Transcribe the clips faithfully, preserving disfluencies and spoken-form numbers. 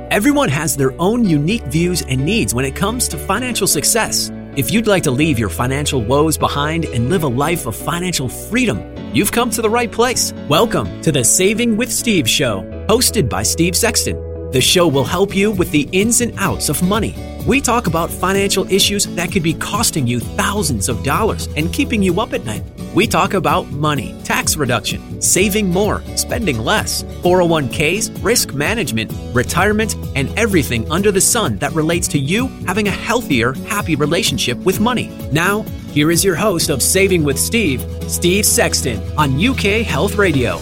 Everyone has their own unique views and needs when it comes to financial success. If you'd like to leave your financial woes behind and live a life of financial freedom, you've come to the right place. Welcome to the Saving with Steve show, hosted by Steve Sexton. The show will help you with the ins and outs of money. We talk about financial issues that could be costing you thousands of dollars and keeping you up at night. We talk about money, tax reduction, saving more, spending less, four oh one k's, risk management, retirement, and everything under the sun that relates to you having a healthier, happy relationship with money. Now, here is your host of Saving with Steve, Steve Sexton, on U K Health Radio.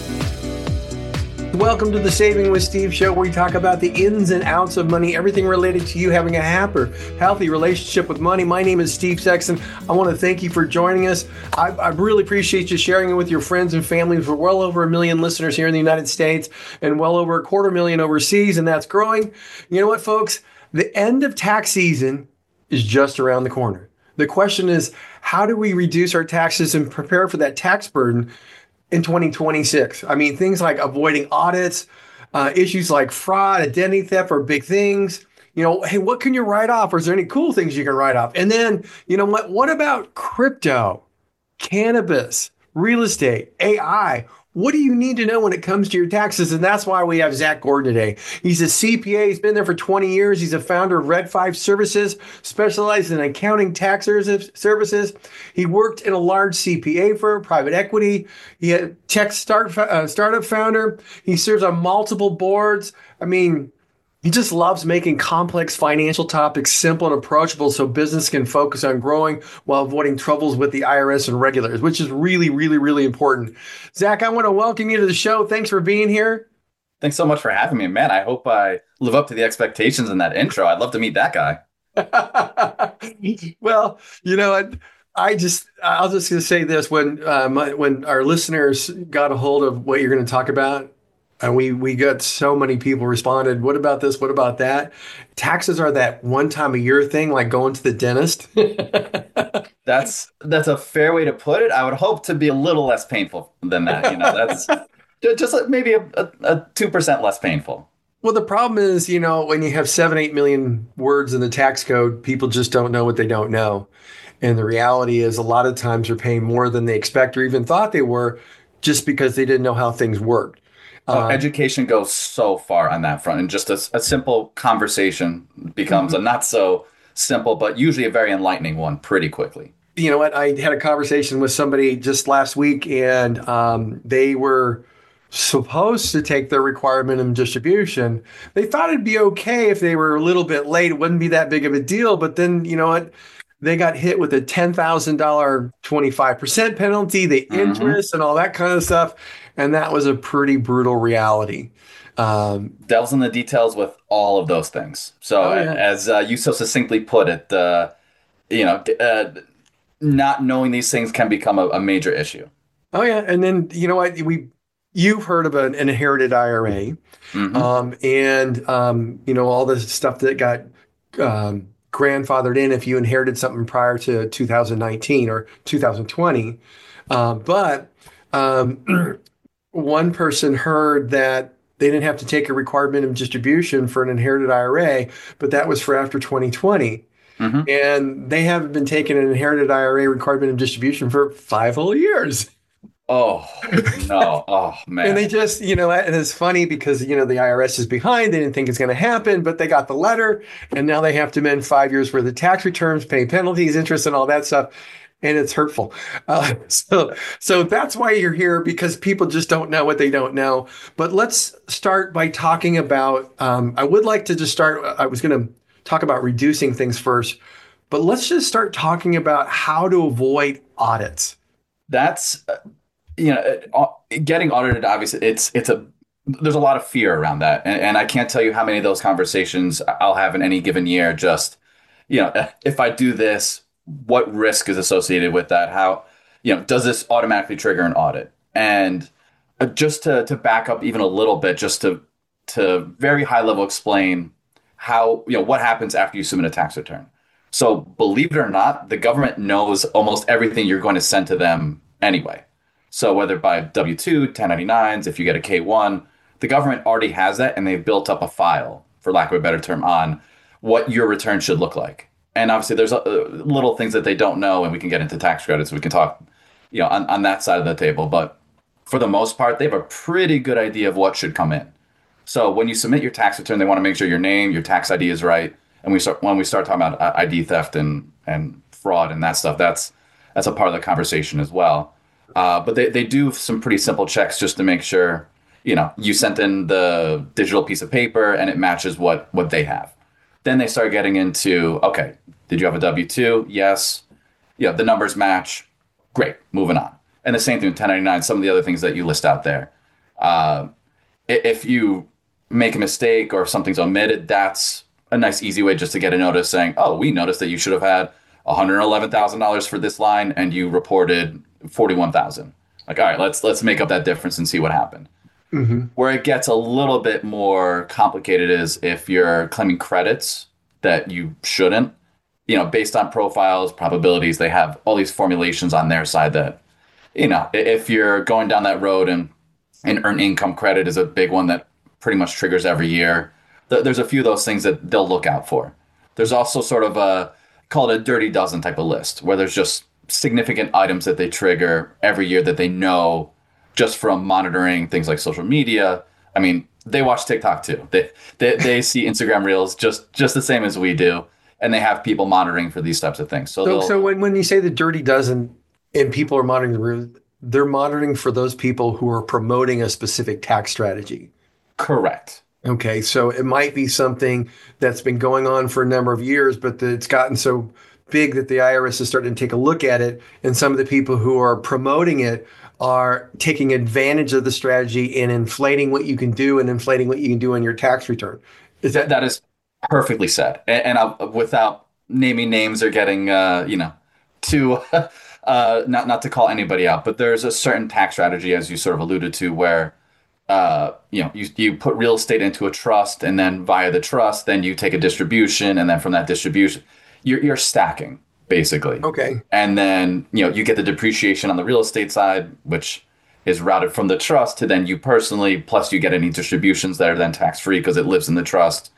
Welcome to the Saving with Steve show, where we talk about the ins and outs of money, everything related to you having a happier, healthy relationship with money. My name is Steve Sexton. I want to thank you for joining us. I, I really appreciate you sharing it with your friends and family. We're well over a million listeners here in the United States and well over a quarter million overseas, and that's growing. You know what, folks? The end of tax season is just around the corner. The question is, how do we reduce our taxes and prepare for that tax burden in twenty twenty-six? I mean, things like avoiding audits, uh, issues like fraud, identity theft are big things. You know, hey, what can you write off? Or is there any cool things you can write off? And then, you know what, what about crypto, cannabis, real estate, A I? What do you need to know when it comes to your taxes? And that's why we have Zach Gordon today. He's a C P A. He's been there for twenty years. He's a founder of Red Five Services, specialized in accounting tax services. He worked in a large C P A firm, private equity. He had a tech start, uh, startup founder. He serves on multiple boards. I mean, he just loves making complex financial topics simple and approachable so business can focus on growing while avoiding troubles with the I R S and regulators, which is really, really, really important. Zach, I want to welcome you to the show. Thanks for being here. Thanks so much for having me, man. I hope I live up to the expectations in that intro. I'd love to meet that guy. Well, you know, I, I just, I'll just gonna say this. When, uh, my, when our listeners got a hold of what you're going to talk about, and we, we got so many people responded, what about this? What about that? Taxes are that one time a year thing, like going to the dentist. That's that's a fair way to put it. I would hope to be a little less painful than that. You know, that's just like maybe a, a, a two percent less painful. Well, the problem is, you know, when you have seven, eight million words in the tax code, people just don't know what they don't know. And the reality is a lot of times they're paying more than they expect or even thought they were just because they didn't know how things worked. Oh, um, education goes so far on that front, and just a, a simple conversation becomes mm-hmm. a not so simple, but usually a very enlightening one pretty quickly. You know what? I had a conversation with somebody just last week, and um, they were supposed to take their required minimum distribution. They thought it'd be okay if they were a little bit late. It wouldn't be that big of a deal. But then, you know what? They got hit with a ten thousand dollars twenty-five percent penalty, the mm-hmm. interest and all that kind of stuff. And that was a pretty brutal reality. Um, Delves in the details with all of those things. So oh, yeah. as uh, you so succinctly put it, uh, you know, uh, not knowing these things can become a, a major issue. Oh, yeah. And then, you know what, we you've heard of an, an inherited I R A mm-hmm. um, and, um, you know, all the stuff that got um, grandfathered in if you inherited something prior to two thousand nineteen or two thousand twenty. Uh, but um one person heard that they didn't have to take a required minimum distribution for an inherited I R A, but that was for after twenty twenty. Mm-hmm. And they haven't been taking an inherited I R A required minimum distribution for five whole years. Oh, no. Oh, man. And they just, you know, and it's funny because, you know, the I R S is behind. They didn't think it's going to happen, but they got the letter. And now they have to amend five years worth of tax returns, pay penalties, interest, and all that stuff. And it's hurtful. Uh, so, so that's why you're here, because people just don't know what they don't know. But let's start by talking about, um, I would like to just start, I was going to talk about reducing things first, but let's just start talking about how to avoid audits. That's, uh, you know, getting audited, obviously, it's, it's a, there's a lot of fear around that. And, and I can't tell you how many of those conversations I'll have in any given year. Just, you know, if I do this, what risk is associated with that? How, you know, does this automatically trigger an audit? And just to to back up even a little bit, just to to very high level explain how, you know, what happens after you submit a tax return. So believe it or not, the government knows almost everything you're going to send to them anyway. So whether by W two, ten ninety-nines, if you get a K one, the government already has that, and they've built up a file for lack of a better term, on what your return should look like. And obviously there's uh, little things that they don't know, and we can get into tax credits. We can talk, you know, on, on that side of the table. But for the most part, they have a pretty good idea of what should come in. So when you submit your tax return, they want to make sure your name, your tax I D is right. And we start when we start talking about I D theft and and fraud and that stuff, that's that's a part of the conversation as well. Uh, but they, they do some pretty simple checks just to make sure, you know, you sent in the digital piece of paper and it matches what what they have. Then they start getting into, okay, did you have a W two? Yes. Yeah, the numbers match. Great, moving on. And the same thing with ten ninety-nine, some of the other things that you list out there. Uh, if you make a mistake or if something's omitted, that's a nice, easy way just to get a notice saying, oh, we noticed that you should have had one hundred eleven thousand dollars for this line and you reported forty-one thousand dollars. Like, all right, let's let's make up that difference and see what happened. Mm-hmm. Where it gets a little bit more complicated is if you're claiming credits that you shouldn't, you know, based on profiles, probabilities, they have all these formulations on their side that, you know, if you're going down that road, and an earned income credit is a big one that pretty much triggers every year. There's a few of those things that they'll look out for. There's also sort of a, call it a dirty dozen type of list, where there's just significant items that they trigger every year that they know just from monitoring things like social media. I mean, they watch TikTok too. They they, they see Instagram Reels just, just the same as we do. And they have people monitoring for these types of things. So, so, so when, when you say the dirty dozen and people are monitoring the reels, they're monitoring for those people who are promoting a specific tax strategy. Correct. Okay, so it might be something that's been going on for a number of years, but the, it's gotten so big that the I R S is starting to take a look at it, and some of the people who are promoting it are taking advantage of the strategy and inflating what you can do and inflating what you can do on your tax return. Is that that is perfectly said, and, and I'll, without naming names or getting uh, you know too uh, not not to call anybody out, but there's a certain tax strategy, as you sort of alluded to, where uh, you know you you put real estate into a trust, and then via the trust, then you take a distribution, and then from that distribution, you're you're stacking basically. Okay, and then you know you get the depreciation on the real estate side, which is routed from the trust to then you personally, plus you get any distributions that are then tax free because it lives in the trust.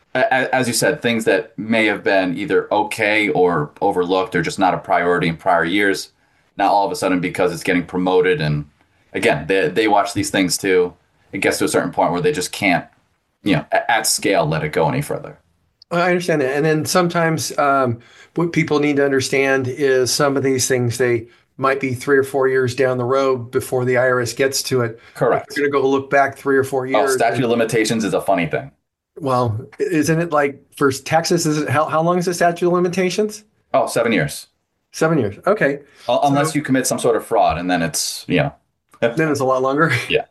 As you said, things that may have been either okay or overlooked or just not a priority in prior years, now all of a sudden, because it's getting promoted, and again, they they watch these things too, it gets to a certain point where they just can't, you know, at scale, let it go any further. I understand that. And then sometimes um, what people need to understand is some of these things, they might be three or four years down the road before the I R S gets to it. Correct. You're going to go look back three or four years. Oh, statute and, of limitations is a funny thing. Well, isn't it like for Texas, is it, how, how long is the statute of limitations? Oh, seven years. Seven years. Okay. Uh, unless so, you commit some sort of fraud, and then it's, you know. Then it's a lot longer. Yeah.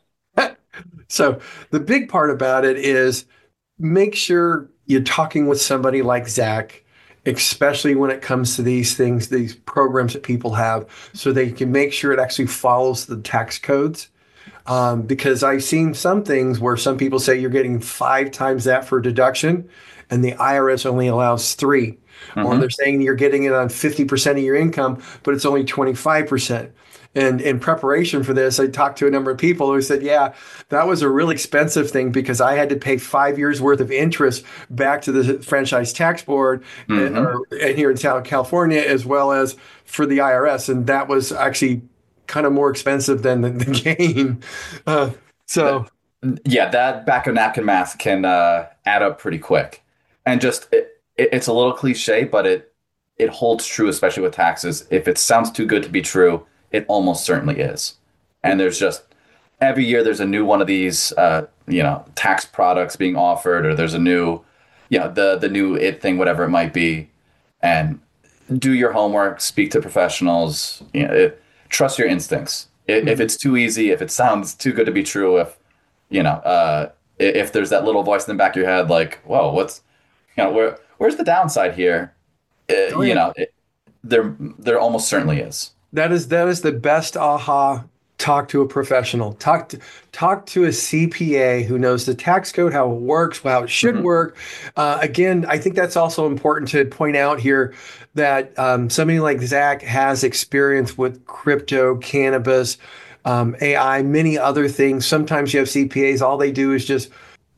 So the big part about it is make sure you're talking with somebody like Zach, especially when it comes to these things, these programs that people have, so they can make sure it actually follows the tax codes. Um, because I've seen some things where some people say you're getting five times that for deduction, and the I R S only allows three. Mm-hmm. Or they're saying you're getting it on fifty percent of your income, but it's only twenty-five percent. And in preparation for this, I talked to a number of people who said, yeah, that was a really expensive thing because I had to pay five years worth of interest back to the Franchise Tax Board mm-hmm. and, or, and here in California, as well as for the I R S. And that was actually kind of more expensive than the, the gain. Uh, so, yeah, that back of napkin math can uh, add up pretty quick. And just it, it, it's a little cliche, but it it holds true, especially with taxes. If it sounds too good to be true, it almost certainly is. And there's just every year there's a new one of these, uh, you know, tax products being offered, or there's a new, you know, the the new it thing, whatever it might be. And do your homework, speak to professionals, you know, it, trust your instincts. If, if it's too easy, if it sounds too good to be true, if, you know, uh, if there's that little voice in the back of your head, like, whoa, what's, you know, where where's the downside here? Uh, oh, yeah. You know, it, there there almost certainly is. That is that is the best aha. Talk to a professional. Talk to talk to a C P A who knows the tax code, how it works, how it should mm-hmm. work. Uh, again, I think that's also important to point out here that um, somebody like Zach has experience with crypto, cannabis, um, A I, many other things. Sometimes you have C P As, all they do is just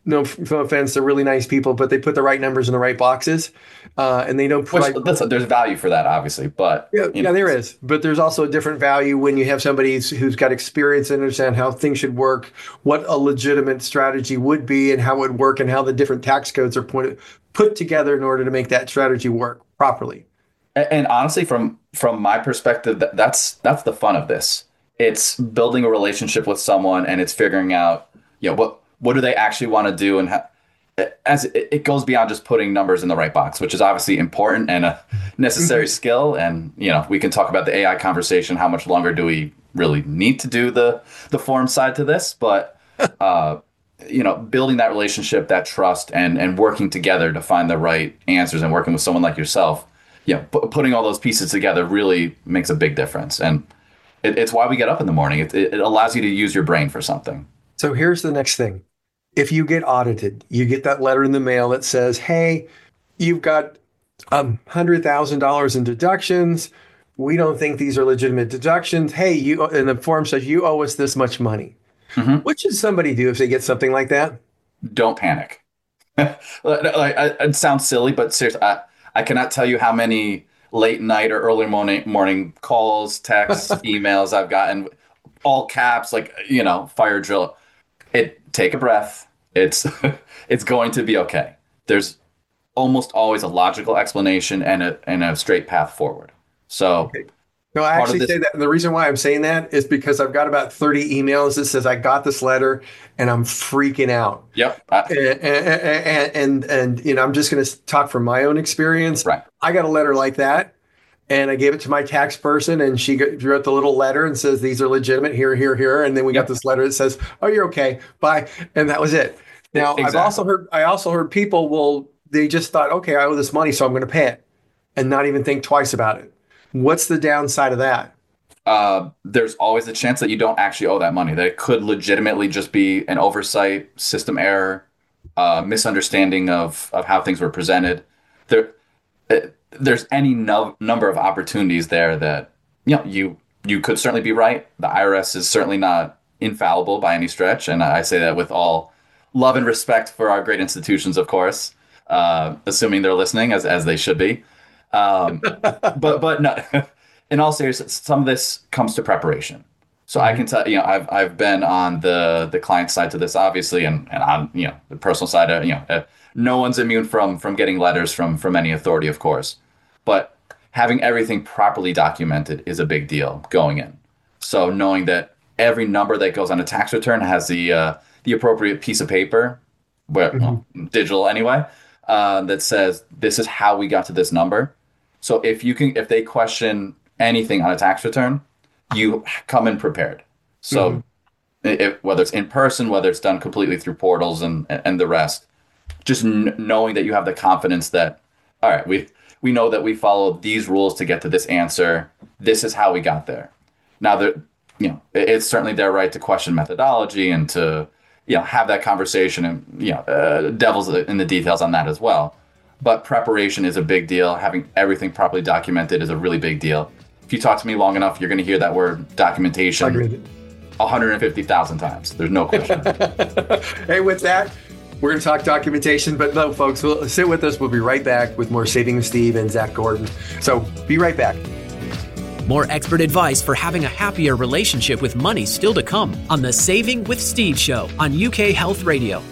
no, no offense, they're really nice people, but they put the right numbers in the right boxes, uh, and they don't Which provide. that's, there's value for that, obviously, but Yeah, you yeah, know, there is, but there's also a different value when you have somebody who's who's got experience and understand how things should work, what a legitimate strategy would be, and how it would work, and how the different tax codes are put put together in order to make that strategy work properly. and, and honestly, from from my perspective, that, that's that's the fun of this. It's building a relationship with someone, and it's figuring out, you know, what what do they actually want to do, and how, as it, it goes beyond just putting numbers in the right box, which is obviously important and a necessary skill. And you know, we can talk about the A I conversation. How much longer do we really need to do the the form side to this? But uh, you know, building that relationship, that trust, and and working together to find the right answers, and working with someone like yourself, yeah, p- putting all those pieces together really makes a big difference. And it, it's why we get up in the morning. It, it allows you to use your brain for something. So here's the next thing. If you get audited, you get that letter in the mail that says, hey, you've got um, one hundred thousand dollars in deductions. We don't think these are legitimate deductions. Hey, you, and the form says you owe us this much money. Mm-hmm. What should somebody do if they get something like that? Don't panic. It sounds silly, but seriously, I, I cannot tell you how many late night or early morning morning calls, texts, emails I've gotten, all caps, like, you know, fire drill. It take a breath. It's it's going to be okay. There's almost always a logical explanation and a and a straight path forward. So okay. No, I actually this- say that. And the reason why I'm saying that is because I've got about thirty emails that says I got this letter and I'm freaking out. Yep. I- and, and, and, and, and, you know, I'm just going to talk from my own experience. Right. I got a letter like that and I gave it to my tax person and she wrote the little letter and says, these are legitimate here, here, here. And then we yep. got this letter that says, oh, you're okay. Bye. And that was it. Now, exactly. I've also heard, I also heard people, well, they just thought, okay, I owe this money, so I'm going to pay it and not even think twice about it. What's the downside of that? Uh, there's always a chance that you don't actually owe that money. That it could legitimately just be an oversight, system error, uh, misunderstanding of, of how things were presented. There, uh, there's any no, number of opportunities there that, you know, you you could certainly be right. The I R S is certainly not infallible by any stretch, and I say that with all love and respect for our great institutions, of course, uh, assuming they're listening, as as they should be. Um, but but no, in all seriousness, some of this comes to preparation. So mm-hmm. I can tell, you know, I've I've been on the the client side to this, obviously, and and on, you know, the personal side, uh, you know, uh, no one's immune from from getting letters from from any authority, of course. But having everything properly documented is a big deal going in. So knowing that every number that goes on a tax return has the uh, the appropriate piece of paper, well, mm-hmm. well, digital anyway, uh, that says this is how we got to this number. So if you can, if they question anything on a tax return, you come in prepared. So mm-hmm. if, whether it's in person, whether it's done completely through portals and and the rest, just n- knowing that you have the confidence that, all right, we we know that we followed these rules to get to this answer. This is how we got there. Now, that you know, it, it's certainly their right to question methodology and to, you know, have that conversation and, you know, uh, devil's in the details on that as well. But preparation is a big deal. Having everything properly documented is a really big deal. If you talk to me long enough, you're going to hear that word documentation one hundred fifty thousand times. There's no question. Hey, with that, we're going to talk documentation. But no, folks, we'll sit with us. We'll be right back with more Saving with Steve and Zach Gordon. So be right back. More expert advice for having a happier relationship with money still to come on the Saving with Steve show on U K Health Radio.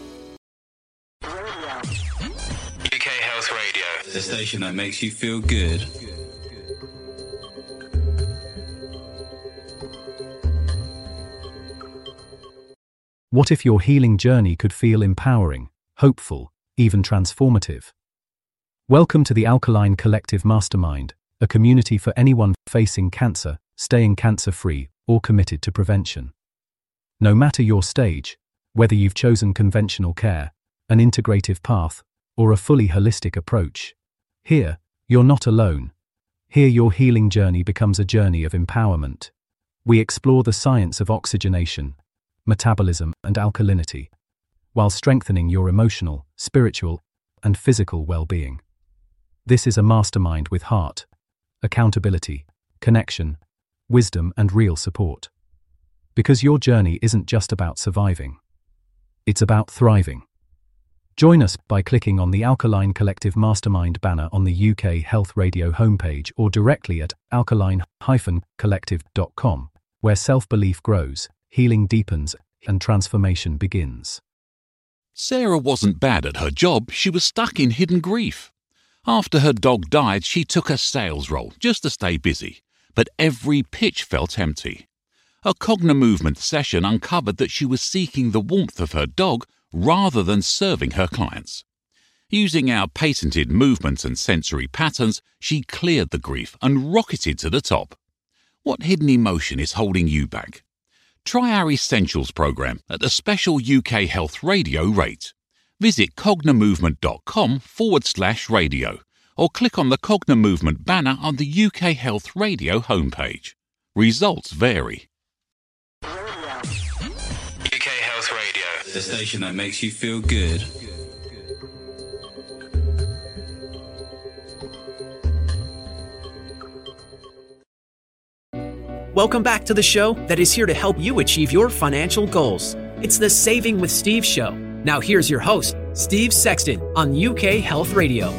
The station that makes you feel good. What if your healing journey could feel empowering, hopeful, even transformative? Welcome to the Alkaline Collective Mastermind, a community for anyone facing cancer, staying cancer-free, or committed to prevention. No matter your stage, whether you've chosen conventional care, an integrative path, or a fully holistic approach, here, you're not alone. Here your healing journey becomes a journey of empowerment. We explore the science of oxygenation, metabolism, and alkalinity, while strengthening your emotional, spiritual, and physical well-being. This is a mastermind with heart, accountability, connection, wisdom, and real support. Because your journey isn't just about surviving. It's about thriving. Join us by clicking on the Alkaline Collective Mastermind banner on the U K Health Radio homepage or directly at alkaline dash collective dot com, where self-belief grows, healing deepens, and transformation begins. Sarah wasn't bad at her job, she was stuck in hidden grief. After her dog died, she took a sales role just to stay busy, but every pitch felt empty. A Cognimovement session uncovered that she was seeking the warmth of her dog rather than serving her clients. Using our patented movements and sensory patterns, she cleared the grief and rocketed to the top. What hidden emotion is holding you back? Try our Essentials program at a special U K Health Radio rate. Visit cognimovement.com forward slash radio or click on the Cognimovement banner on the U K Health Radio homepage. Results vary. U K Health Radio, the station that makes you feel good. Welcome back to the show that is here to help you achieve your financial goals. It's the Saving with Steve show. Now here's your host, Steve Sexton on U K Health Radio.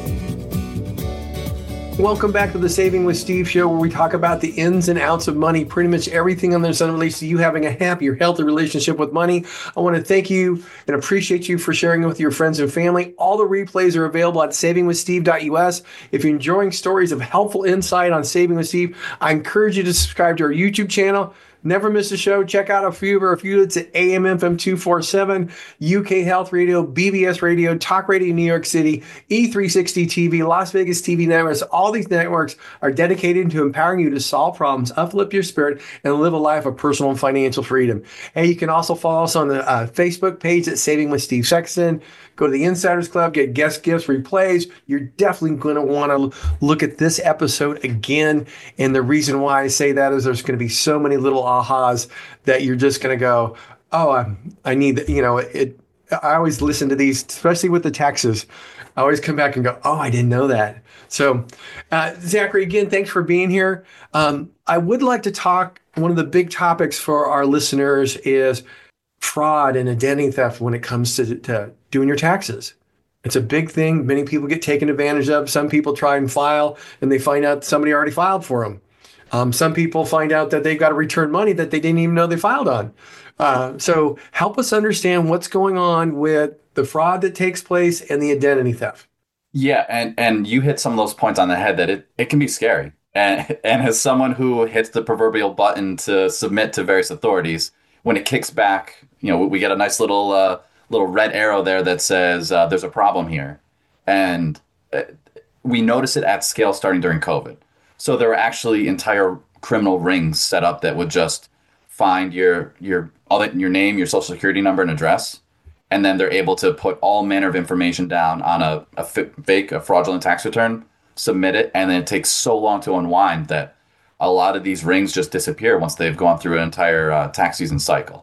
Welcome back to the Saving with Steve show, where we talk about the ins and outs of money, pretty much everything on the sun relates to you having a happier, healthy relationship with money. I want to thank you and appreciate you for sharing it with your friends and family. All the replays are available at saving with steve dot U S. If you're enjoying stories of helpful insight on Saving with Steve, I encourage you to subscribe to our YouTube channel. Never miss a show. Check out a few of our affiliates at A M F M two forty-seven, U K Health Radio, B B S Radio, Talk Radio New York City, E three sixty T V, Las Vegas T V networks. All these networks are dedicated to empowering you to solve problems, uplift your spirit, and live a life of personal and financial freedom. And you can also follow us on the uh, Facebook page at Saving with Steve Sexton. Go to the Insiders Club, get guest gifts, replays. You're definitely going to want to look at this episode again. And the reason why I say that is there's going to be so many little ahas that you're just going to go, oh, I, I need, you know, it. I always listen to these, especially with the taxes. I always come back and go, oh, I didn't know that. So, uh, Zachary, again, thanks for being here. Um, I would like to talk, one of the big topics for our listeners is fraud and identity theft when it comes to, to doing your taxes. It's a big thing. Many people get taken advantage of. Some people try and file and they find out somebody already filed for them. Um, some people find out that they've got to return money that they didn't even know they filed on. Uh, so help us understand what's going on with the fraud that takes place and the identity theft. Yeah, and, and you hit some of those points on the head that it, it can be scary. And, and as someone who hits the proverbial button to submit to various authorities, when it kicks back, you know, we get a nice little uh, little red arrow there that says uh, there's a problem here. And uh, we notice it at scale starting during COVID. So there were actually entire criminal rings set up that would just find your your all that, your name, your social security number, and address, and then they're able to put all manner of information down on a, a fake, a fraudulent tax return, submit it, and then it takes so long to unwind that a lot of these rings just disappear once they've gone through an entire uh, tax season cycle.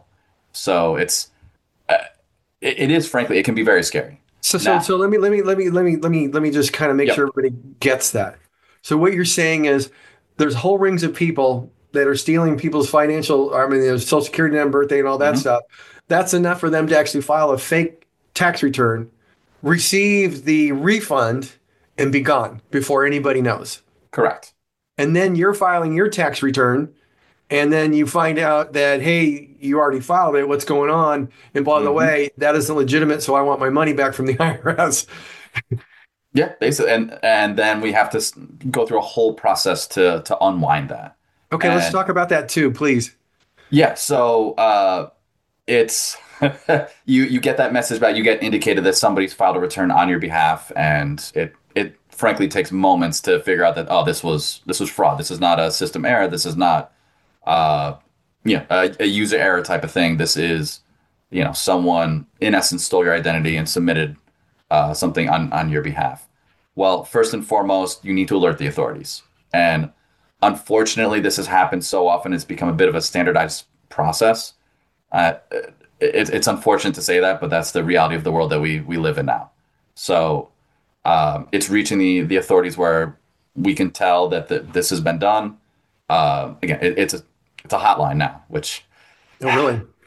So it's uh, it, it is frankly it can be very scary. So so now, so let me let me let me let me let me let me just kind of make yep. sure everybody gets that. So what you're saying is there's whole rings of people that are stealing people's financial, I mean, there's social security number, birthday, and all that mm-hmm. stuff. That's enough for them to actually file a fake tax return, receive the refund, and be gone before anybody knows. Correct. And then you're filing your tax return, and then you find out that, hey, you already filed it. What's going on? And by mm-hmm. the way, that isn't legitimate, so I want my money back from the I R S. Yeah, basically, and and then we have to go through a whole process to to unwind that. Okay, and, let's talk about that too, please. Yeah, so uh, it's you you get that message back. You get indicated that somebody's filed a return on your behalf, and it it frankly takes moments to figure out that oh this was this was fraud. This is not a system error. This is not uh you know a, a user error type of thing. This is you know someone in essence stole your identity and submitted uh, something on on your behalf. Well, first and foremost, you need to alert the authorities. And unfortunately, this has happened so often, it's become a bit of a standardized process. Uh, it, it's unfortunate to say that, but that's the reality of the world that we we live in now. So um, it's reaching the, the authorities where we can tell that the, this has been done. Uh, again, it, it's a it's a hotline now, which... Oh, really?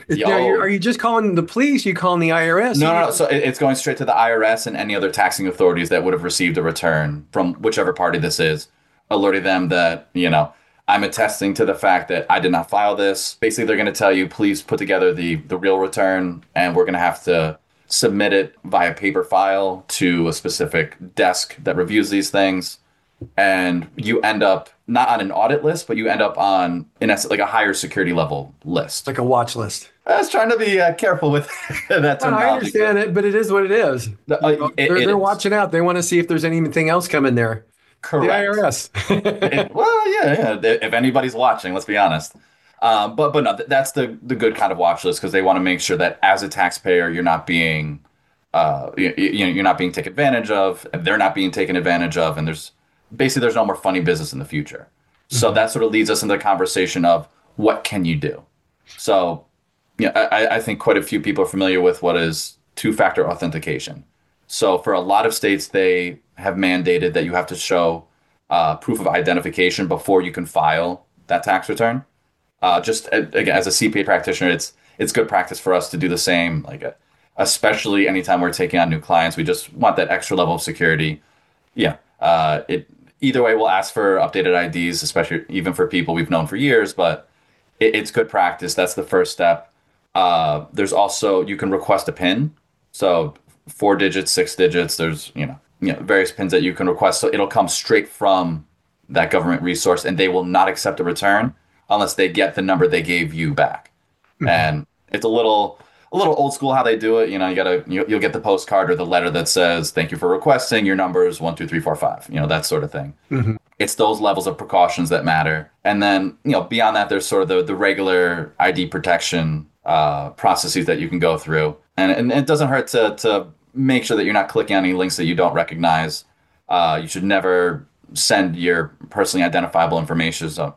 Now, you're, are you just calling the police? You calling the I R S? No, no, no. So it, it's going straight to the I R S and any other taxing authorities that would have received a return from whichever party this is, alerting them that, you know, I'm attesting to the fact that I did not file this. Basically, they're going to tell you, please put together the, the real return, and we're going to have to submit it via paper file to a specific desk that reviews these things. And you end up not on an audit list, but you end up on, in essence, like a higher security level list. Like a watch list. I was trying to be uh, careful with that terminology. I understand it, but it is what it is. The, uh, it, they're it they're is. watching out. They want to see if there's anything else coming there. Correct. The I R S. it, well, yeah, yeah. If anybody's watching, let's be honest. Um, but but no, that's the the good kind of watch list, because they want to make sure that as a taxpayer, you're not being, uh, you, you know, you're not being taken advantage of. They're not being taken advantage of, and there's basically there's no more funny business in the future. So mm-hmm. that sort of leads us into the conversation of what can you do. So, yeah, I, I think quite a few people are familiar with what is two-factor authentication. So for a lot of states, they have mandated that you have to show uh, proof of identification before you can file that tax return. Uh, just again, as a C P A practitioner, it's it's good practice for us to do the same. Like, uh, especially anytime we're taking on new clients, we just want that extra level of security. Yeah, uh, it either way, we'll ask for updated I Ds, especially even for people we've known for years. But it, it's good practice. That's the first step. Uh, there's also, you can request a PIN. So four digits, six digits. There's you know you know various pins that you can request. So it'll come straight from that government resource, and they will not accept a return unless they get the number they gave you back. Mm-hmm. And it's a little a little old school how they do it. You know, you gotta you, you'll get the postcard or the letter that says thank you for requesting. Your number is one two three four five. You know, that sort of thing. Mm-hmm. It's those levels of precautions that matter. And then you know beyond that, there's sort of the the regular I D protection uh, processes that you can go through. And, and it doesn't hurt to to make sure that you're not clicking on any links that you don't recognize. Uh, you should never send your personally identifiable information, so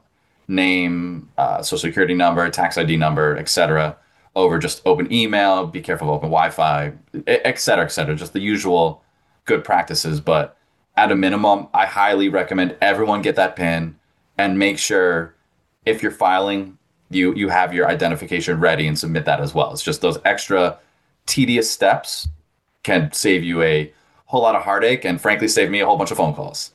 name, uh, social security number, tax I D number, et cetera, over just open email. Be careful of open Wi-Fi, et cetera, et cetera. Just the usual good practices. But at a minimum, I highly recommend everyone get that PIN and make sure if you're filing, you you have your identification ready and submit that as well. It's just those extra tedious steps can save you a whole lot of heartache and frankly save me a whole bunch of phone calls.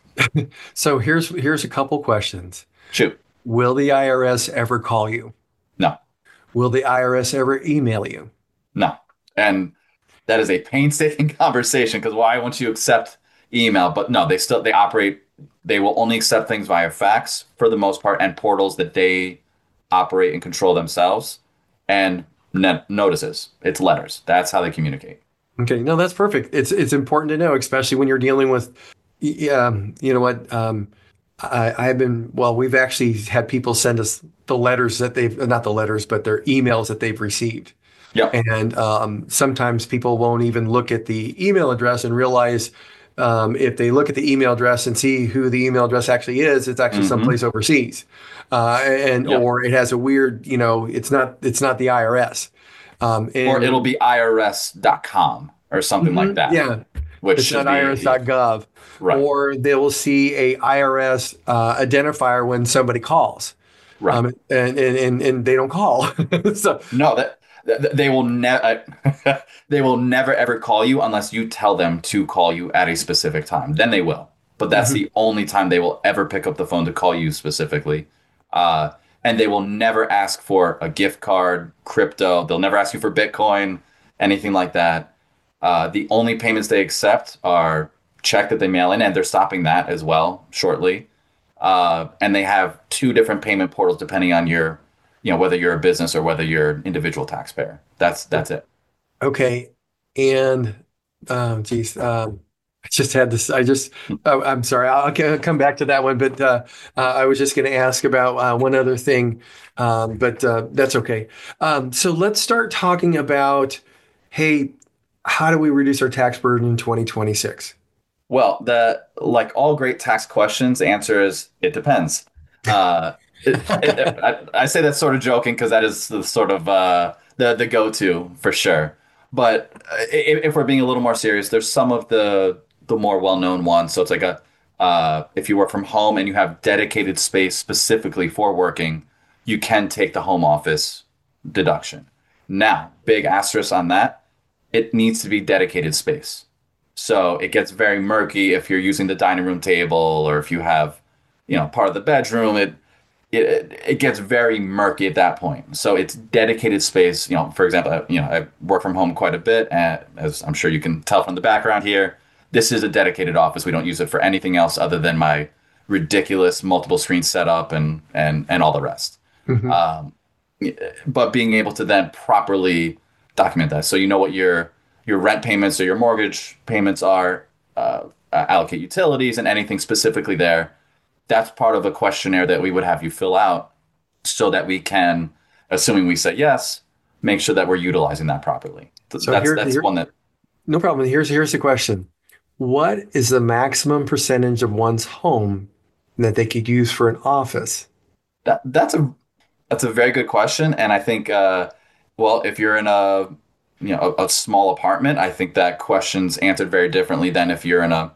So here's here's a couple questions. Shoot. Will the I R S ever call you? No. Will the I R S ever email you? No. And that is a painstaking conversation, because why won't you accept email? But no, they still they operate. They will only accept things via fax for the most part, and portals that they operate and control themselves, and net notices. It's letters. That's how they communicate. Okay, no, that's perfect. It's it's important to know, especially when you're dealing with, yeah, you know what? Um, I, I've been well. We've actually had people send us the letters that they've not the letters, but their emails that they've received. Yeah, and um, sometimes people won't even look at the email address and realize um, if they look at the email address and see who the email address actually is, it's actually mm-hmm. someplace overseas, uh, and yep. or it has a weird, you know, it's not it's not the I R S. Um, and, or it'll be I R S dot com or something mm-hmm, like that. Yeah. Which it's not I R S dot gov. Right. Or they will see a I R S uh, identifier when somebody calls. Right. Um, and, and, and, and they don't call. So no, that, that they will never they will never ever call you unless you tell them to call you at a specific time. Then they will. But that's mm-hmm. the only time they will ever pick up the phone to call you specifically. Uh, and they will never ask for a gift card, crypto. They'll never ask you for Bitcoin, anything like that. Uh, the only payments they accept are check that they mail in, and they're stopping that as well shortly. Uh, and they have two different payment portals depending on your, you know, whether you're a business or whether you're an individual taxpayer. That's that's it. Okay, and um, geez, um, I just had this. I just, oh, I'm sorry. I'll, I'll come back to that one, but uh, uh, I was just going to ask about uh, one other thing, um, but uh, that's okay. Um, so let's start talking about, hey, how do we reduce our tax burden in twenty twenty-six? Well, the like all great tax questions, the answer is it depends. Uh, it, it, I, I say that sort of joking because that is the sort of uh, the the go-to for sure. But if, if we're being a little more serious, there's some of the the more well-known ones. So it's like a uh, if you work from home and you have dedicated space specifically for working, you can take the home office deduction. Now, big asterisk on that, it needs to be dedicated space. So it gets very murky if you're using the dining room table or if you have, you know, part of the bedroom. It it it gets very murky at that point. So it's dedicated space. You know, for example, you know, I work from home quite a bit, and as I'm sure you can tell from the background here, this is a dedicated office. We don't use it for anything else other than my ridiculous multiple screen setup and and and all the rest. Mm-hmm. Um, but being able to then properly document that, so you know what your your rent payments or your mortgage payments are, uh, allocate utilities and anything specifically there. That's part of a questionnaire that we would have you fill out so that we can, assuming we say yes, make sure that we're utilizing that properly. So that's, here, that's here, one that. No problem. Here's, here's the question. What is the maximum percentage of one's home that they could use for an office? That that's a, that's a very good question. And I think, uh, well, if you're in a, you know, a, a small apartment, I think that question's answered very differently than if you're in a,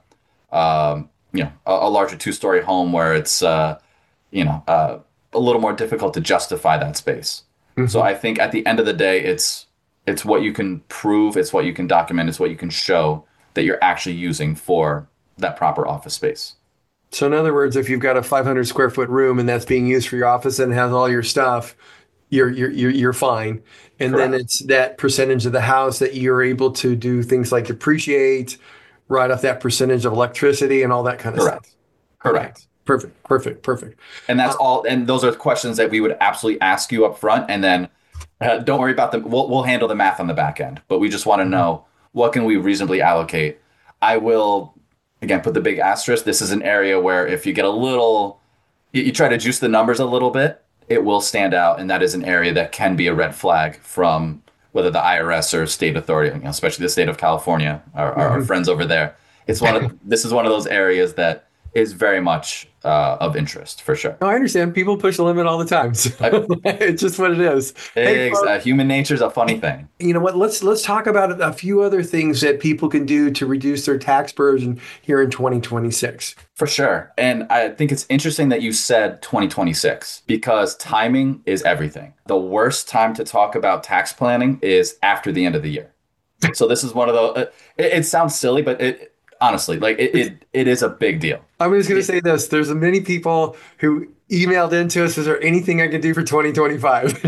um, you know, a, a larger two-story home where it's, uh, you know, uh, a little more difficult to justify that space. Mm-hmm. So I think at the end of the day, it's it's what you can prove, it's what you can document, it's what you can show that you're actually using for that proper office space. So in other words, if you've got a five hundred square foot room and that's being used for your office and has all your stuff, you're you're you're, you're fine. And Correct. Then it's that percentage of the house that you're able to do things like depreciate, write off that percentage of electricity and all that kind of Correct. stuff. Correct. Perfect. Perfect. Perfect. And that's uh, all. And those are questions that we would absolutely ask you up front. And then uh, don't worry about them. We'll, we'll handle the math on the back end. But we just want to know, what can we reasonably allocate? I will, again, put the big asterisk. This is an area where if you get a little, you, you try to juice the numbers a little bit, it will stand out. And that is an area that can be a red flag from whether the I R S or state authority, you know, especially the state of California, our, mm-hmm. our friends over there. It's one of this is one of those areas that is very much uh, of interest for sure. No, I understand. People push the limit all the time. So it's just what it is. Hey, uh, human nature is a funny thing. You know what? Let's let's talk about a few other things that people can do to reduce their tax burden here in twenty twenty-six. For sure. And I think it's interesting that you said twenty twenty-six because timing is everything. The worst time to talk about tax planning is after the end of the year. So this is one of those, it, it sounds silly, but it honestly, like it, it, it is a big deal. I'm just going to say this. There's many people who emailed into us, is there anything I can do for twenty twenty-five?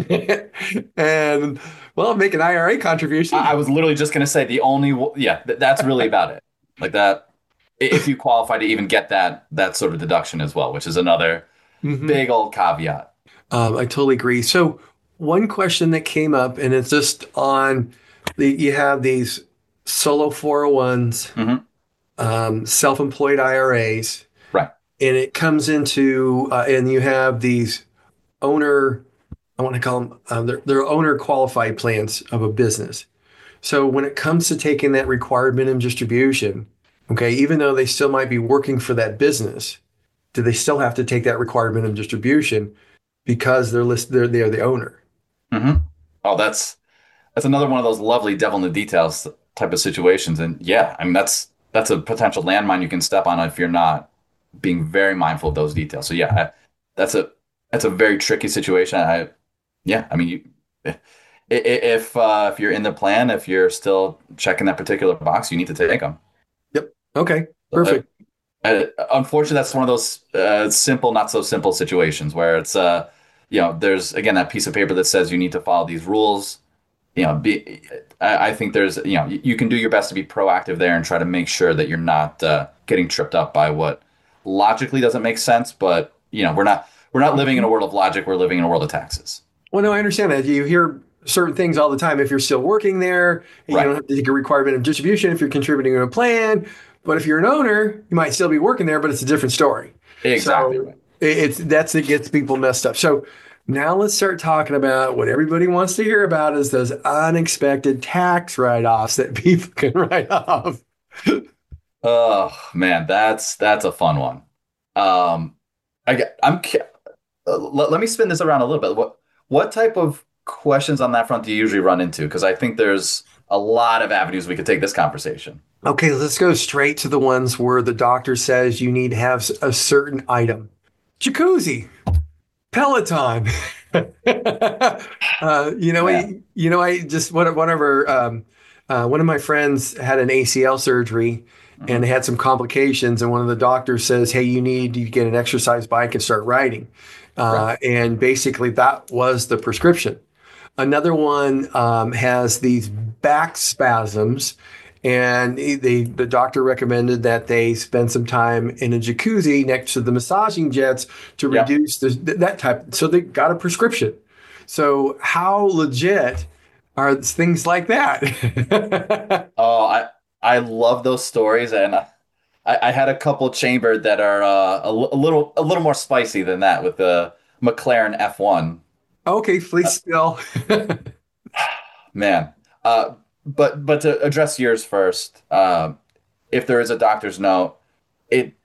And, well, make an I R A contribution. I, I was literally just going to say the only, yeah, th- that's really about it. Like that, if you qualify to even get that that sort of deduction as well, which is another mm-hmm. big old caveat. Um, I totally agree. So one question that came up, and it's just on, the, you have these solo four oh ones, mm-hmm. um, self-employed I R As. Right. And it comes into, uh, and you have these owner, I want to call them, uh, they're, they're owner qualified plans of a business. So when it comes to taking that required minimum distribution, okay, even though they still might be working for that business, do they still have to take that required minimum distribution because they're list, they're, they're the owner? Mm-hmm. Oh, that's, that's another one of those lovely devil in the details type of situations. And yeah, I mean, that's, that's a potential landmine you can step on if you're not being very mindful of those details. So yeah, I, that's a, that's a very tricky situation. I, yeah, I mean, you, if, uh, if you're in the plan, if you're still checking that particular box, you need to take them. Yep. Okay. Perfect. Uh, uh, unfortunately, that's one of those uh, simple, not so simple situations where it's, uh, you know, there's again, that piece of paper that says you need to follow these rules. You know, be, I, I think there's, you know, you, you can do your best to be proactive there and try to make sure that you're not uh, getting tripped up by what logically doesn't make sense. But, you know, we're not, we're not living in a world of logic. We're living in a world of taxes. Well, no, I understand that. You hear certain things all the time. If you're still working there, you right. don't have to take a requirement of distribution if you're contributing to a plan. But if you're an owner, you might still be working there, but it's a different story. Exactly. So it's that's it gets people messed up. So now let's start talking about what everybody wants to hear about is those unexpected tax write-offs that people can write off. Oh man, that's that's a fun one. Um, I I'm uh, let, let me spin this around a little bit. What what type of questions on that front do you usually run into? Because I think there's a lot of avenues we could take this conversation. Okay, let's go straight to the ones where the doctor says you need to have a certain item. Jacuzzi, Peloton, uh, you know, Yeah. I, you know, I just one, one of our um, uh, one of my friends had an A C L surgery Mhm. and had some complications, and one of the doctors says, "Hey, you need to get an exercise bike and start riding," Right. uh, and basically that was the prescription. Another one um, has these back spasms, and they the doctor recommended that they spend some time in a jacuzzi next to the massaging jets to Yeah. reduce the, that type. So they got a prescription. So how legit are things like that? Oh, I I love those stories, and I, I had a couple chambered that are uh, a, l- a little a little more spicy than that with the McLaren F one. Okay, please spill. Man, uh, but but to address yours first, um, if there is a doctor's note, it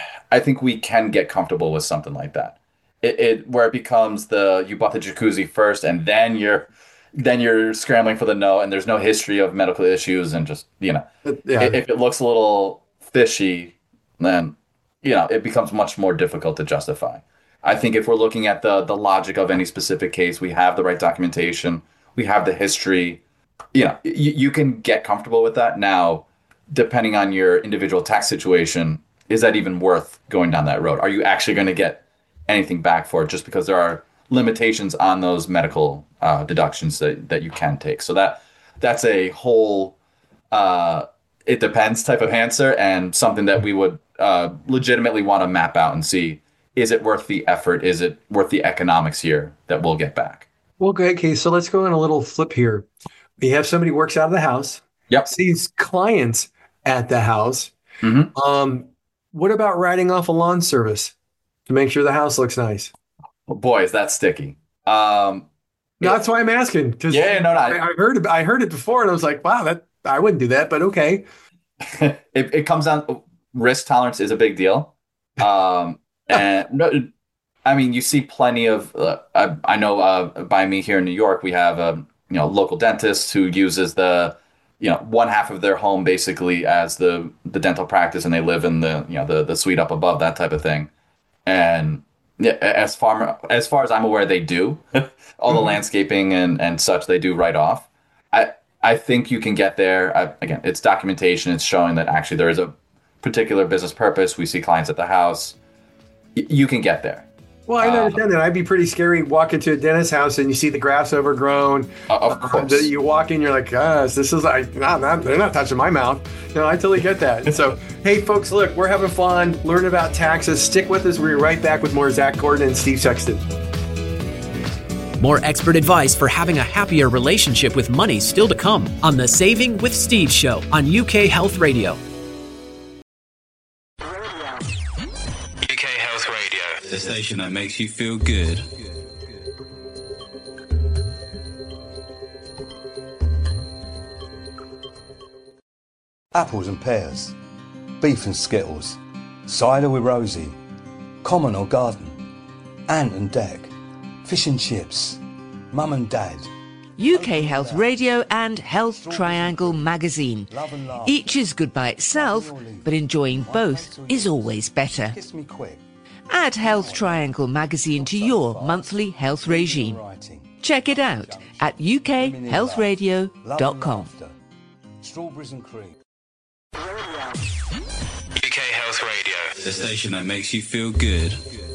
I think we can get comfortable with something like that. It, it where it becomes the you bought the jacuzzi first, and then you're then you're scrambling for the note, and there's no history of medical issues, and just you know, i- Yeah. if it looks a little fishy, then you know it becomes much more difficult to justify. I think if we're looking at the the logic of any specific case, we have the right documentation, we have the history, you know, y- you can get comfortable with that. Now, depending on your individual tax situation, is that even worth going down that road? Are you actually going to get anything back for it just because there are limitations on those medical uh, deductions that, that you can take? So that that's a whole uh, it depends type of answer, and something that we would uh, legitimately want to map out and see, is it worth the effort? Is it worth the economics here that we'll get back? Well, okay, okay, so let's go on a little flip here. We have somebody who works out of the house, Yep. sees clients at the house. Hmm. Um, what about writing off a lawn service to make sure the house looks nice? Boy, is that sticky. Um, No, that's why I'm asking. Because yeah, no, I, no. I heard it, I heard it before, and I was like, wow, that I wouldn't do that, but okay. it, it comes down, risk tolerance is a big deal. Um, and no, I mean, you see plenty of, uh, I, I know uh, by me here in New York, we have a you know local dentist who uses the you know one half of their home basically as the the dental practice, and they live in the you know the the suite up above, that type of thing. And yeah, as far as far as I'm aware, they do all the Mhm. landscaping and and such. They do write off. I I think you can get there. I, again, it's documentation. It's showing that actually there is a particular business purpose. We see clients at the house. Y- you can get there. Well, I Uh, understand that. I'd be pretty scary walking to a dentist's house and you see the grass overgrown. of Uh, course. the- you walk in, you're like, ah, this is like, nah, nah, they're not touching my mouth. No, I totally get that. So, hey, folks, look, we're having fun, learn about taxes. Stick with us. We'll be right back with more Zach Gordon and Steve Sexton. More expert advice for having a happier relationship with money still to come on the Saving with Steve show on U K Health Radio. U K Health Radio, the station that makes you feel good. Apples and pears, beef and skittles, cider with Rosie, common or garden, ant and deck, fish and chips, mum and dad. U K Health Radio and Health Triangle magazine. Each is good by itself, but enjoying both is always better. Kiss me quick. Add Health Triangle magazine to your monthly health regime. Writing. Check it out at u k health radio dot com. Strawberries and cream. U K Health Radio, the station that makes you feel good.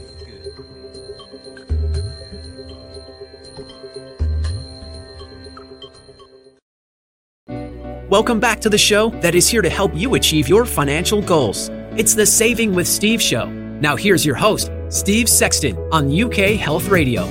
Welcome back to the show that is here to help you achieve your financial goals. It's the Saving with Steve show. Now here's your host, Steve Sexton on U K Health Radio.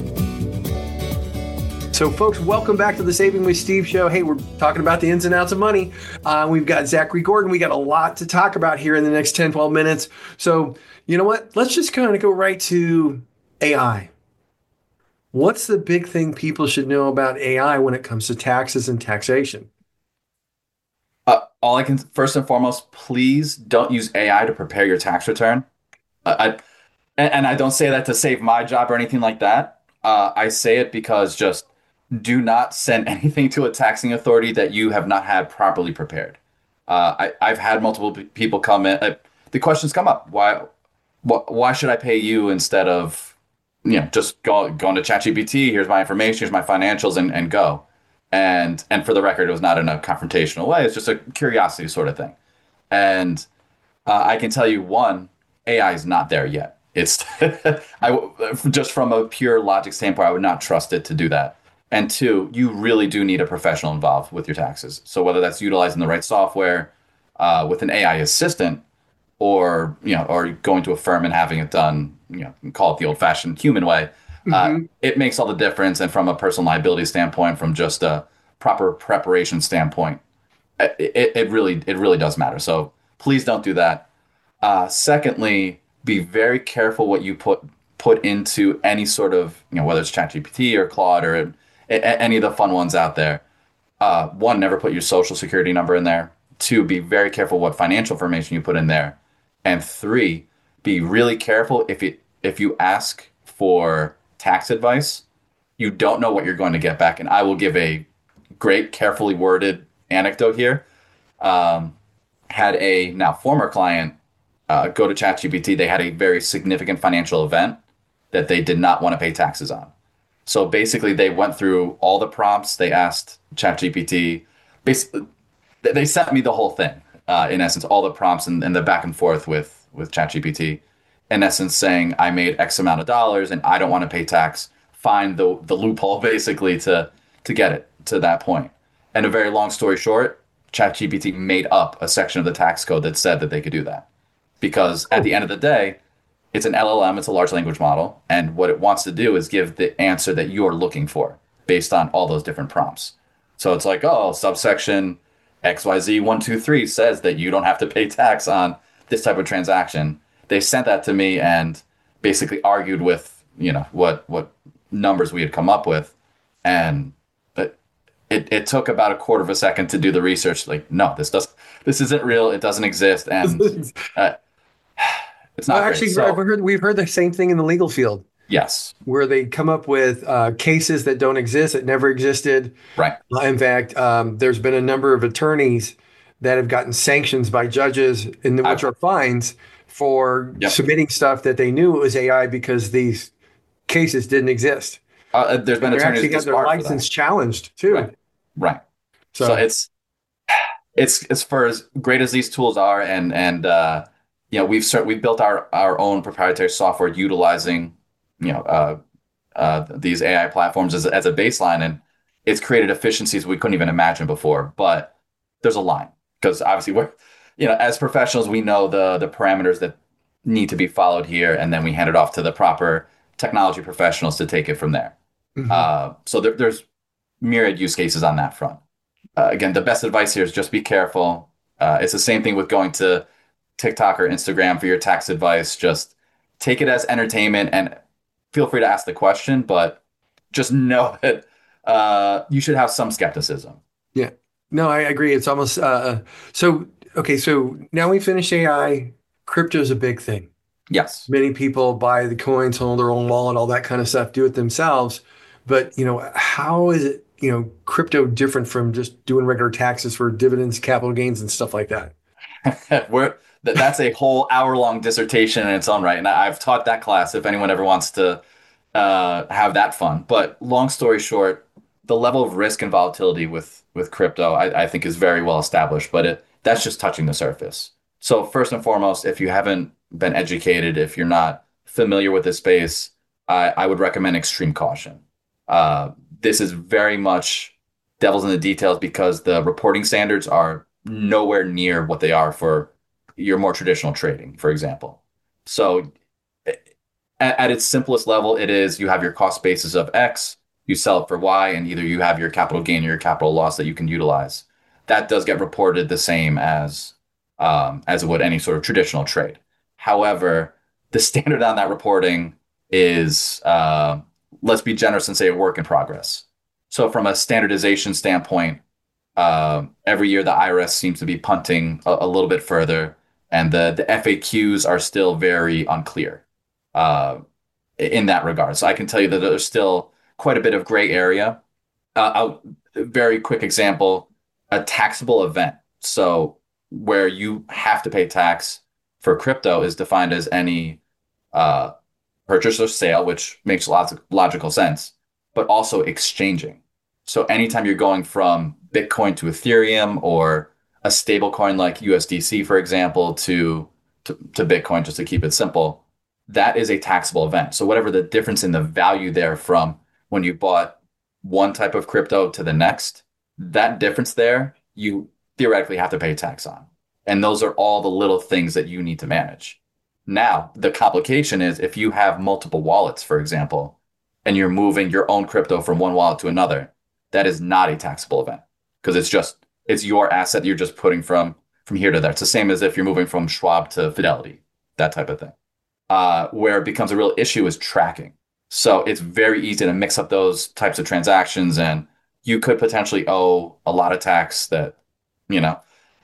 So, folks, welcome back to the Saving with Steve show. Hey, we're talking about the ins and outs of money. Uh, we've got Zachary Gordon. We got a lot to talk about here in the next ten, twelve minutes. So, you know what? Let's just kind of go right to A I. What's the big thing people should know about A I when it comes to taxes and taxation? Uh, all I can first and foremost, please don't use A I to prepare your tax return. Uh, I and, and I don't say that to save my job or anything like that. Uh, I say it because just do not send anything to a taxing authority that you have not had properly prepared. Uh, I, I've had multiple p- people come in. Uh, the questions come up: Why, wh- why should I pay you instead of, you know, just go go into ChatGPT. Here's my information. Here's my financials, and and go. And and for the record, it was not in a confrontational way. It's just a curiosity sort of thing. And uh, I can tell you, one, A I is not there yet. It's I just from a pure logic standpoint, I would not trust it to do that. And two, you really do need a professional involved with your taxes. So whether that's utilizing the right software uh, with an A I assistant, or you know, or going to a firm and having it done, you know, call it the old-fashioned human way, uh, mm-hmm. it makes all the difference. And from a personal liability standpoint, from just a proper preparation standpoint, it, it really it really does matter. So please don't do that. Uh, secondly, be very careful what you put put into any sort of, you know, whether it's ChatGPT or Claude or a, a, any of the fun ones out there. Uh, one, never put your social security number in there. Two, be very careful what financial information you put in there. And three, be really careful if it if you ask for tax advice, you don't know what you're going to get back. And I will give a great, carefully worded anecdote here. Um, had a now former client uh, go to ChatGPT. They had a very significant financial event that they did not want to pay taxes on. So basically, they went through all the prompts. They asked ChatGPT. Basically, they sent me the whole thing. Uh, in essence, all the prompts and, and the back and forth with with ChatGPT. In essence, saying I made X amount of dollars and I don't want to pay tax. Find the the loophole basically to to get it to that point. And a very long story short, ChatGPT made up a section of the tax code that said that they could do that. Because at the end of the day, it's an L L M, it's a large language model, and what it wants to do is give the answer that you're looking for based on all those different prompts. So it's like, oh, subsection X Y Z one two three says that you don't have to pay tax on this type of transaction. They sent that to me and basically argued with, you know, what what numbers we had come up with. And it, it, it took about a quarter of a second to do the research. Like, no, this doesn't, this isn't real. It doesn't exist. And uh, it's not well, actually, so, I've heard, we've heard the same thing in the legal field. Yes. Where they come up with uh, cases that don't exist, that never existed. Right. Uh, in fact, um, there's been a number of attorneys that have gotten sanctions by judges, in the, which I, are fines for yep. submitting stuff that they knew it was A I because these cases didn't exist. Uh, there's been and attorneys actually got their license challenged too. Right. Right. So, so it's it's as far as great as these tools are, and and uh, you know, we've cert- we've built our our own proprietary software utilizing, you know, uh, uh, these A I platforms as, as a baseline, and it's created efficiencies we couldn't even imagine before. But there's a line, because obviously we're, you know, as professionals, we know the the parameters that need to be followed here, and then we hand it off to the proper technology professionals to take it from there. Mm-hmm. Uh, so there, there's myriad use cases on that front. Uh, again, the best advice here is just be careful. Uh, it's the same thing with going to TikTok or Instagram for your tax advice. Just take it as entertainment and feel free to ask the question, but just know that uh, you should have some skepticism. Yeah, no, I agree. It's almost, uh, so, okay, so now we finished A I, crypto's a big thing. Yes. Many people buy the coins, hold their own wallet, all that kind of stuff, do it themselves. But, you know, how is it, you know, crypto different from just doing regular taxes for dividends, capital gains, and stuff like that? We're, that's a whole hour-long dissertation in its own right. And I've taught that class if anyone ever wants to uh, have that fun. But long story short, the level of risk and volatility with, with crypto, I, I think, is very well established. But it, that's just touching the surface. So first and foremost, if you haven't been educated, if you're not familiar with this space, I, I would recommend extreme caution. Uh, this is very much devil's in the details because the reporting standards are nowhere near what they are for your more traditional trading, for example. So at, at its simplest level, it is you have your cost basis of X, you sell it for Y, and either you have your capital gain or your capital loss that you can utilize. That does get reported the same as um, as it would any sort of traditional trade. However, the standard on that reporting is, uh, let's be generous and say, a work in progress. So from a standardization standpoint, uh, every year the I R S seems to be punting a, a little bit further, and the, the F A Qs are still very unclear uh, in that regard. So I can tell you that there's still quite a bit of gray area. Uh, I'll, very quick example, a taxable event. So where you have to pay tax for crypto is defined as any uh, purchase or sale, which makes lots of logical sense, but also exchanging. So anytime you're going from Bitcoin to Ethereum or a stable coin like U S D C, for example, to, to, to Bitcoin, just to keep it simple, that is a taxable event. So whatever the difference in the value there from when you bought one type of crypto to the next, that difference there, you theoretically have to pay tax on. And those are all the little things that you need to manage. Now, the complication is if you have multiple wallets, for example, and you're moving your own crypto from one wallet to another, that is not a taxable event because it's just, it's your asset you're just putting from, from here to there. It's the same as if you're moving from Schwab to Fidelity, that type of thing. Uh, where it becomes a real issue is tracking. So it's very easy to mix up those types of transactions, and you could potentially owe a lot of tax that, you know,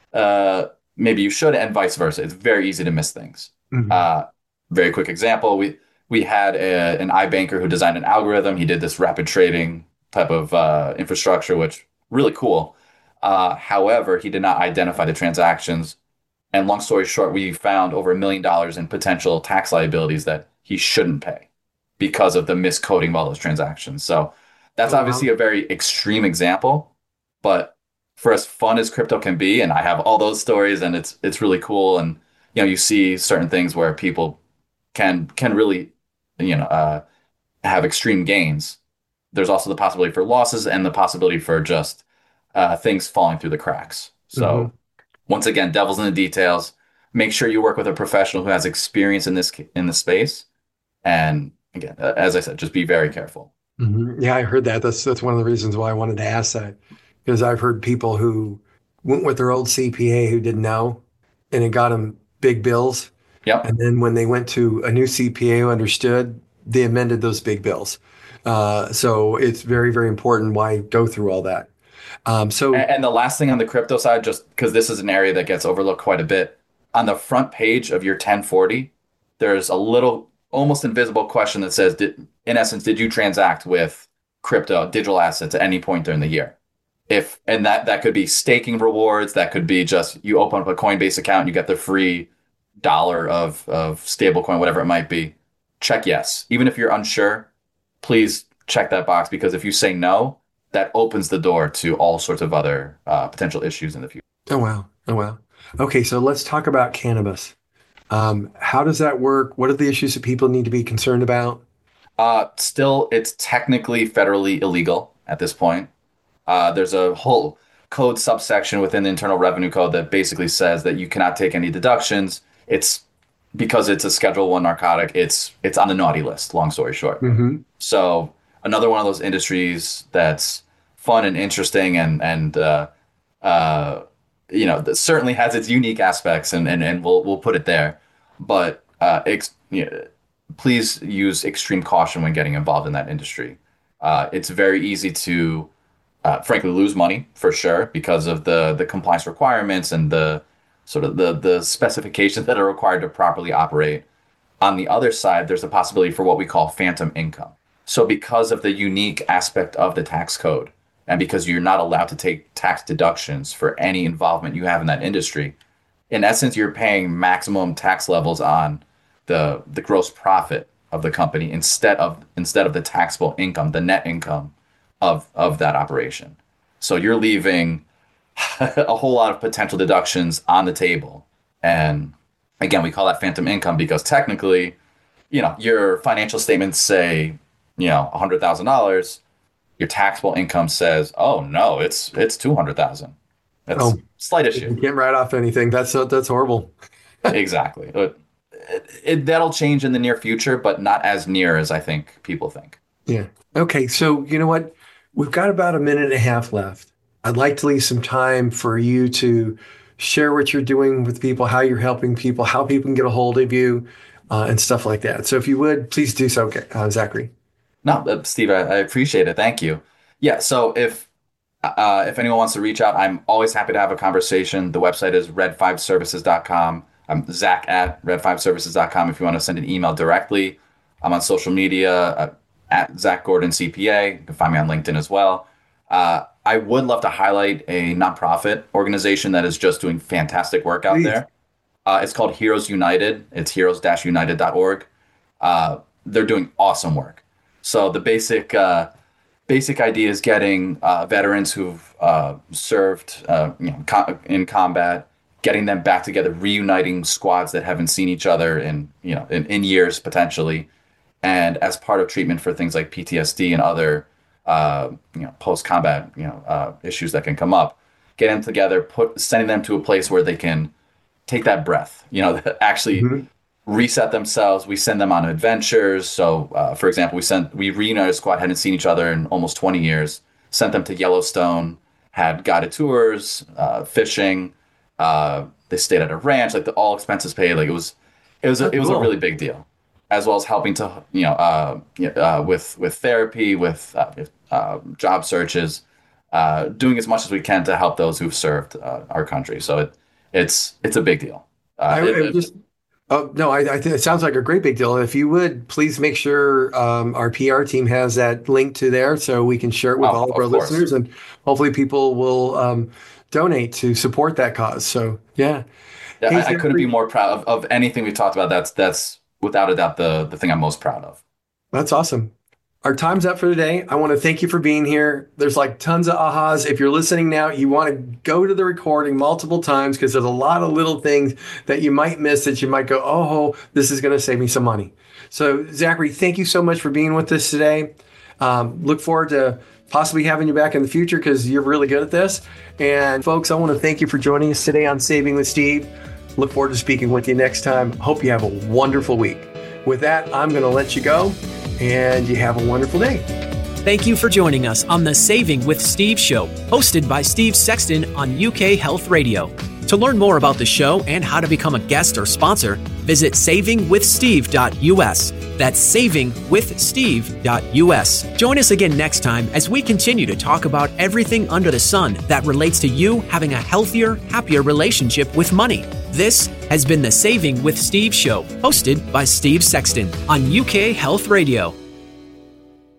uh, maybe you should, and vice versa. It's very easy to miss things. Mm-hmm. Uh, very quick example. We, we had a, an iBanker who designed an algorithm. He did this rapid trading type of uh, infrastructure, which really cool. Uh, however, he did not identify the transactions. And long story short, we found over a million dollars in potential tax liabilities that he shouldn't pay because of the miscoding of all those transactions. So that's oh, obviously wow. a very extreme example, but for as fun as crypto can be, and I have all those stories, and it's it's really cool. And you know, you see certain things where people can can really, you know, uh, have extreme gains. There's also the possibility for losses and the possibility for just uh, things falling through the cracks. So mm-hmm. once again, devil's in the details. Make sure you work with a professional who has experience in this in the space. And again, as I said, just be very careful. Mm-hmm. Yeah, I heard that. That's that's one of the reasons why I wanted to ask that, because I've heard people who went with their old C P A who didn't know, and it got them big bills. Yep. And then when they went to a new C P A who understood, they amended those big bills. Uh, so it's very, very important why go through all that. Um, so, and, and the last thing on the crypto side, just because this is an area that gets overlooked quite a bit, on the front page of your ten forty, there's a little almost invisible question that says, did, in essence, did you transact with crypto, digital assets at any point during the year? If and that that could be staking rewards, that could be just you open up a Coinbase account and you get the free dollar of of stablecoin, whatever it might be. Check yes. Even if you're unsure, please check that box, because if you say no, that opens the door to all sorts of other uh, potential issues in the future. Oh wow! Oh wow! Okay, so let's talk about cannabis. Um, how does that work? What are the issues that people need to be concerned about? Uh, still, it's technically federally illegal at this point. Uh, there's a whole code subsection within the Internal Revenue Code that basically says that you cannot take any deductions. It's because it's a Schedule One narcotic. It's it's on the naughty list. Long story short. Mm-hmm. So another one of those industries that's fun and interesting, and and uh, uh, you know, that certainly has its unique aspects, and and, and we'll we'll put it there. But uh, ex- you know, please use extreme caution when getting involved in that industry. Uh, it's very easy to Uh, frankly, lose money for sure because of the the compliance requirements and the sort of the the specifications that are required to properly operate. On the other side, there's a possibility for what we call phantom income. So because of the unique aspect of the tax code, and because you're not allowed to take tax deductions for any involvement you have in that industry, in essence, you're paying maximum tax levels on the the gross profit of the company instead of instead of the taxable income, the net income of of that operation. So you're leaving a whole lot of potential deductions on the table. And again, we call that phantom income because technically, you know, your financial statements say, you know, one hundred thousand dollars. Your taxable income says, oh no, it's it's two hundred thousand dollars. That's oh, a slight issue. You can't write off anything. That's that's horrible. Exactly. It, it, that'll change in the near future, but not as near as I think people think. Yeah. Okay. So you know what? We've got about a minute and a half left. I'd like to leave some time for you to share what you're doing with people, how you're helping people, how people can get a hold of you, uh, and stuff like that. So if you would, please do so, uh, Zachary. No, uh, Steve, I, I appreciate it. Thank you. Yeah. So if uh, if anyone wants to reach out, I'm always happy to have a conversation. The website is red five services dot com. I'm Zach at red five services dot com if you want to send an email directly. I'm on social media. Uh, at Zach Gordon C P A. You can find me on LinkedIn as well. Uh, I would love to highlight a nonprofit organization that is just doing fantastic work out Please. there. Uh, it's called Heroes United. It's heroes dash united dot org. Uh, they're doing awesome work. So the basic uh, basic idea is getting uh, veterans who've uh, served uh, you know, co- in combat, getting them back together, reuniting squads that haven't seen each other in you know in, in years potentially, and as part of treatment for things like P T S D and other uh, you know post combat you know uh, issues that can come up, get them together, put sending them to a place where they can take that breath, you know, actually. Mm-hmm. Reset themselves. We send them on adventures. So, uh, for example, we sent we reunited a squad, hadn't seen each other in almost twenty years. Sent them to Yellowstone, had guided tours, uh, fishing. Uh, they stayed at a ranch, like the all expenses paid. Like it was, it was, a, it was a really big deal, as well as helping to you know uh, uh, with with therapy, with uh, uh, job searches, uh, doing as much as we can to help those who've served uh, our country. So it it's it's a big deal. Uh, I, it, I just. Oh, no, I, I think it sounds like a great big deal. And if you would, please make sure um, our P R team has that link to there so we can share it with oh, all of, of our course. listeners. And hopefully people will um, donate to support that cause. So, yeah. yeah hey, I, I couldn't be more proud of, of anything we've talked about. That's, that's without a doubt the, the thing I'm most proud of. That's awesome. Our time's up for today. I want to thank you for being here. There's like tons of ahas. If you're listening now, you want to go to the recording multiple times because there's a lot of little things that you might miss that you might go, oh, this is going to save me some money. So Zachary, thank you so much for being with us today. Um, look forward to possibly having you back in the future because you're really good at this. And folks, I want to thank you for joining us today on Saving with Steve. Look forward to speaking with you next time. Hope you have a wonderful week. With that, I'm going to let you go. And you have a wonderful day. Thank you for joining us on the Saving with Steve show, hosted by Steve Sexton on U K Health Radio. To learn more about the show and how to become a guest or sponsor, visit saving with steve dot u s. That's saving with steve dot u s. Join us again next time as we continue to talk about everything under the sun that relates to you having a healthier, happier relationship with money. This has been the Saving with Steve show, hosted by Steve Sexton on U K Health Radio.